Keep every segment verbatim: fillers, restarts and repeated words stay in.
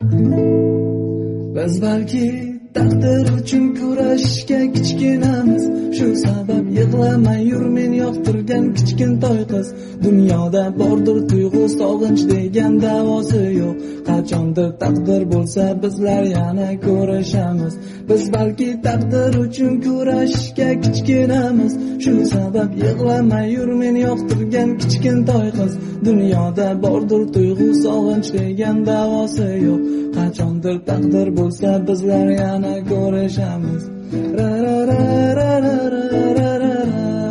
Biz balki taqdir uchun kurashishga kichkinamiz, shu sabab yig'lamay yur men yoqtirgan kichkintoy qiz. Dunyoda bordir tuyg'u sog'inch degan davosi yo'q. Qachondir taqdir bo'lsa bizlar yana ko'rishamiz. Biz balki taqdir uchun kurashishga kichkinamiz, shu sabab yig'lamay yur men yoqtirgan kichkintoy qiz. Dunyoda bordir tuyg'u sog'inch degan davosi yo'q. Qachondir taqdir bo'lsa bizlar yana ko'rishamiz. Ra ra ra ra ra ra ra ra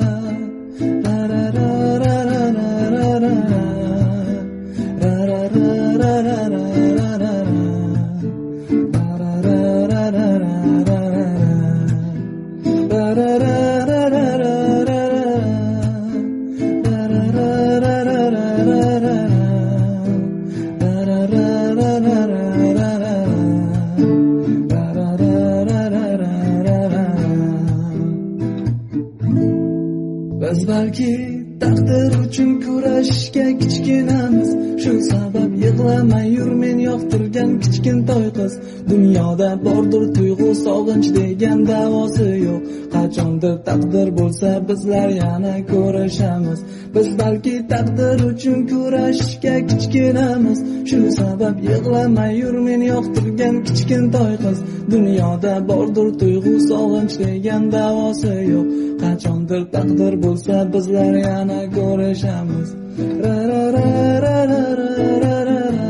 Biz balki taqdir uchun kurashishga kichkinamiz, shu sabab yig'lamay yur men yoqtirgan kichkintoy qiz. Dunyoda bordir tuyg'u sog'inch degan davosi yo'q. Qachondir taqdir bo'lsa bizlar yana ko'rishamiz. Biz balki taqdir uchun kurashishga kichkinamiz, shu sabab yig'lamay yur men yoqtirgan kichkintoy qiz. Dunyoda bordir tuyg'u sog'inch degan davosi yo'q. Qachondir taqdir bo'lsa bizlar yana ko'rishamiz. Ra ra ra ra ra ra ra ra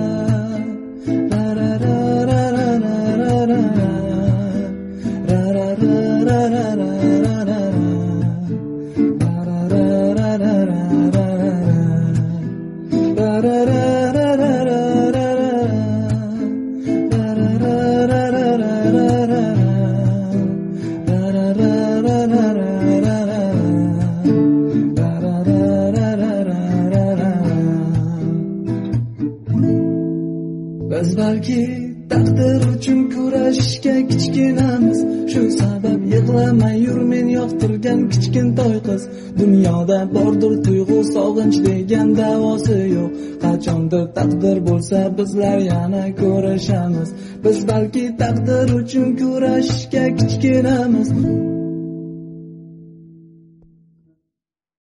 Biz balki taqdir uchun kurashishga kichkinamiz, shu sabab yig'lamay yur men yoqtirgan kichkintoy qiz. Dunyoda bordir tuyg'u sog'inch degan davosi yo'q. Qachondir taqdir bo'lsa bizlar yana ko'rishamiz. Biz balki taqdir uchun kurashishga kichkinamiz.